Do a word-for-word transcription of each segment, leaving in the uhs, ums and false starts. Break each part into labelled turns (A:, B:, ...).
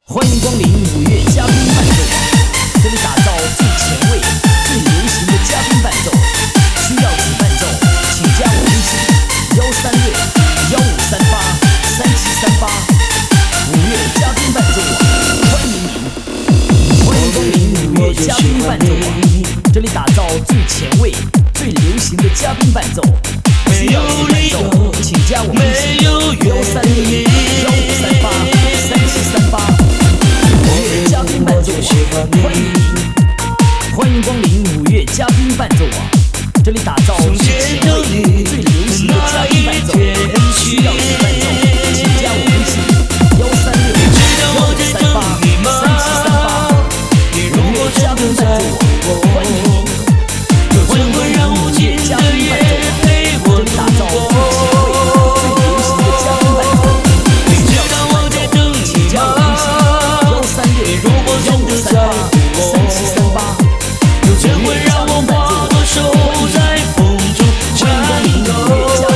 A: 欢迎光临五月嘉宾伴奏网，这里打造最前卫、最流行的嘉宾伴奏。需要主伴奏，请加我微信：幺三六幺五三八三七三八。五月嘉宾伴奏网，欢迎您！欢迎光临五月嘉宾伴奏网，这里打造最前卫、最流行的嘉宾伴奏。需要主伴奏，请加我微信：幺三六幺五三八三七三八。嘉宾伴奏网，欢迎您！欢迎光临五月嘉宾伴奏网，这里打造最前卫、最流行的嘉宾伴奏。需要主伴奏，请加我微信：幺三六幺五三八三七三八。五月嘉宾伴奏网，欢迎您！欢迎光临五月嘉宾伴奏网，这里打造最前卫、最流行的嘉宾伴奏。需要主伴奏，请加我微信：幺三六幺五三八三七三八。有机会让我花朵守在风中颤抖。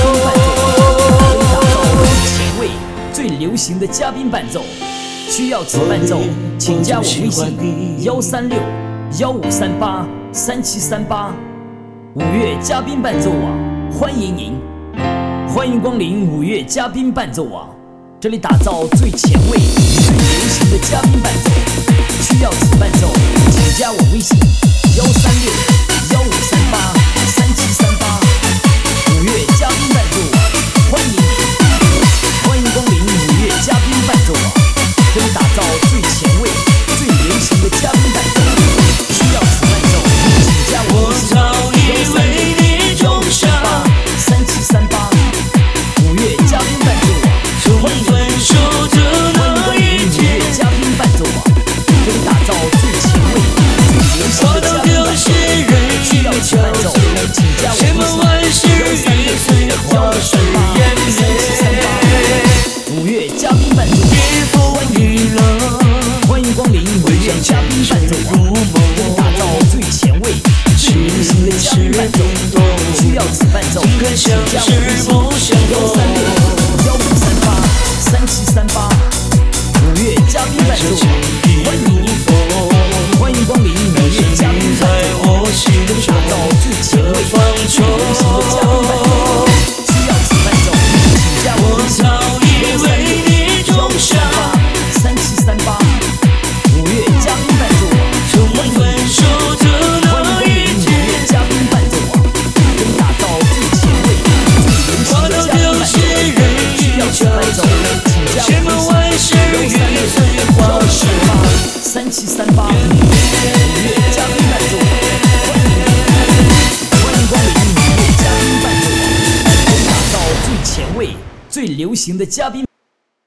A: 欢迎光临五月嘉宾伴奏网，这里打造最前卫、最流行的嘉宾伴奏。需要此伴奏，请加我微信：幺三六幺五三八三七三八。五月嘉宾伴奏网，欢迎您！欢迎光临五月嘉宾伴奏网，这里打造最前卫、最流行的嘉宾伴奏。需要此伴奏，请加我微信：幺三六幺五三八三七三八。五月嘉宾伴奏网，欢迎您！欢迎光临五月嘉宾伴奏网，这里打造最前卫、最流行的嘉宾伴奏。需要此伴奏，请加我微信：幺三六幺五三八三七三八。五月嘉宾伴奏网，欢迎您！欢迎光临五月嘉宾伴奏网，这里打造最前卫、最流行的嘉宾伴奏。需要此伴奏，请加我微信：幺三六幺五三八三七三八。五月嘉宾伴奏网，欢迎您！欢迎光临五月嘉宾伴奏网，这里打造最前卫、最流行的嘉宾伴奏。需要此伴奏，请加我微信：幺三六幺五三八三七三八。五月嘉宾伴奏网，欢迎您！欢迎光临五月嘉宾伴奏网，这里打造最前卫、最流行的嘉宾伴奏。需要此伴奏，请加我微信：幺三六幺五三八三七三八。五月嘉宾伴奏网，欢迎您！欢迎光临五月嘉宾伴奏网，这里打造最前卫、最流行的嘉宾伴奏。需要此伴奏，请加我微信：幺三六幺五三八三七三八。五月嘉宾伴奏网，欢迎您！欢迎光临五月嘉宾伴奏网，这里打造最前卫、最流行的嘉宾。